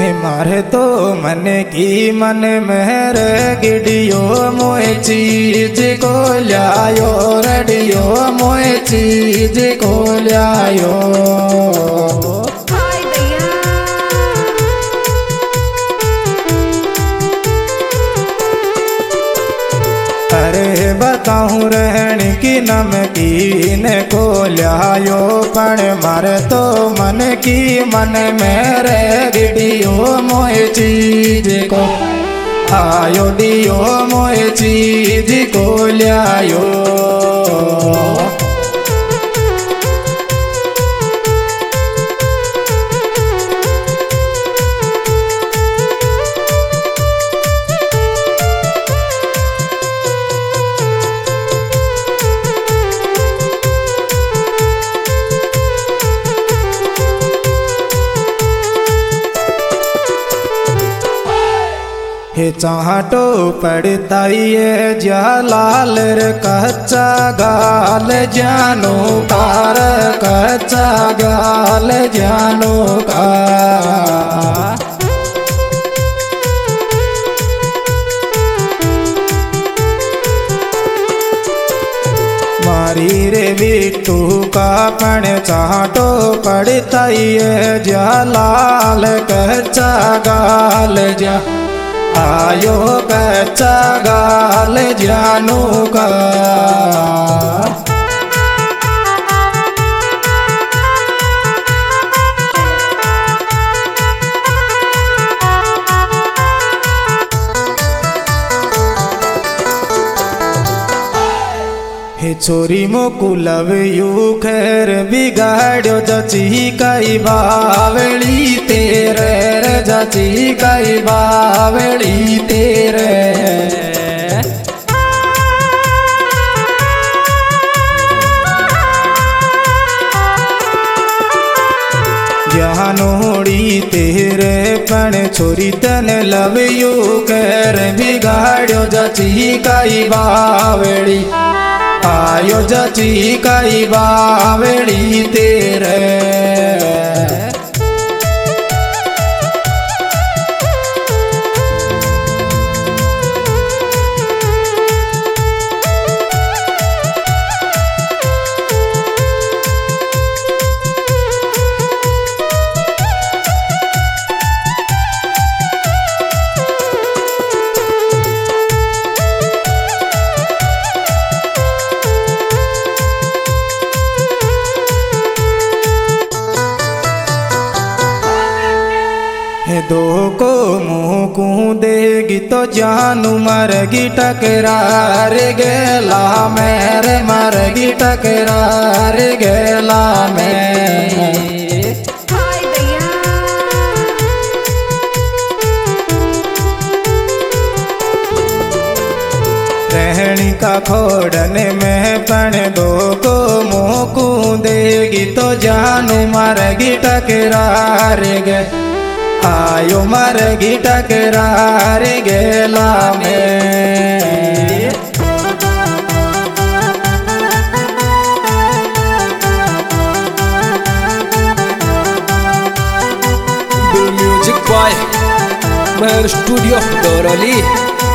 मारे तो मन की मन मेहर गिडियो मोए चीज को लायो रडियो मोए चीज को लायो। अरे बताऊं रहन की नमकीन को लायो पण मारे तो मन की मन मेरे गिडियो मोए चीज को आयो डियो मोए चीज को लायो। हे चाहटो पड़ता ये जा लाल कच्चा गाल जानो कार कच्चा गाल जानो का। मारी रे बिट्टू का पण चाहटो पड़ता ये जा लाल कच्चा गाल जा आयो कच्चा गाल जानू का। हे छोरी मोकुलव यू खैर बिगाड़ो जची कई बावली तेरे रे जची कई बावली तेरे। जानोड़ी तेरे पण छोरी तन लव यू खैर बिगाड़ो जची कई बावली आयो जची कई बावड़ी तेरे। दो को मुँह को देगी तो जानू मरगी टकरार गेला मेरे मरगी टकरार गेला में। रहनी का खोड़ने में पण दो को मुँह को देगी तो जानू मरगी टकरार गे आयो मरगी टकरार गेला में। Music by Mehar studio Dorli.